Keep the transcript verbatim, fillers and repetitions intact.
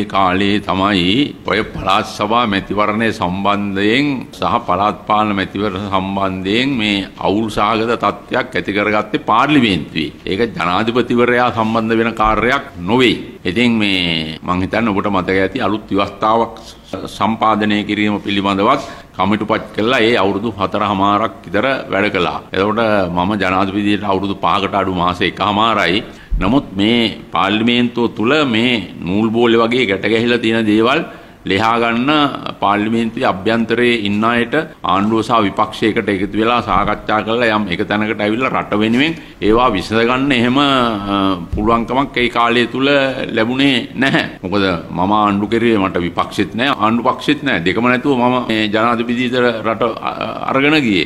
කාලේ තමයි ඔය පළාත් සභා මැතිවරණය සම්බන්ධයෙන් සහ පළාත් පාලන මැතිවරණ සම්බන්ධයෙන් මේ අවුල් සහගත තත්ත්වයක් ඇති කරගත්තේ පාර්ලිමේන්තුවේ. ඒක ජනාධිපතිවරයා සම්බන්ධ වෙන කාර්යයක් නොවේ. ඉතින් මේ මම හිතන්නේ ඔබට මතක ඇති අලුත් ව්‍යවස්ථාවක් සම්පාදනය කිරීම පිළිබඳවත් කමිටුපත් කළා. ඒ අවුරුදු හතරමාරක් විතර වැඩ කළා. එතකොට මම ජනාධිපතියට අවුරුදු පහකට අඩු මාස එකමාරයි. නමුත් මේ පාර්ලිමේන්තුව තුල මේ නූල් බෝලේ වගේ ගැට ගැහිලා තියෙන දේවල් ලියා ගන්න පාර්ලිමේන්තුවේ අභ්‍යන්තරයේ ඉන්න අයට ආණ්ඩුව සහ විපක්ෂයකට එකතු වෙලා සාකච්ඡා කරලා යම් එක තැනකට ඇවිල්ලා රට වෙනුවෙන් ඒවා විසඳ ගන්න එහෙම පුළුවන්කමක් ඒ කාලය තුල ලැබුණේ නැහැ. මොකද මම ආණ්ඩු කෙරුවේ මට විපක්ෂෙත් නැහැ ආණ්ඩු පක්ෂෙත් නැහැ. දෙකම නැතුව මම මේ ජනාධිපතිට රට අරගෙන ගියේ.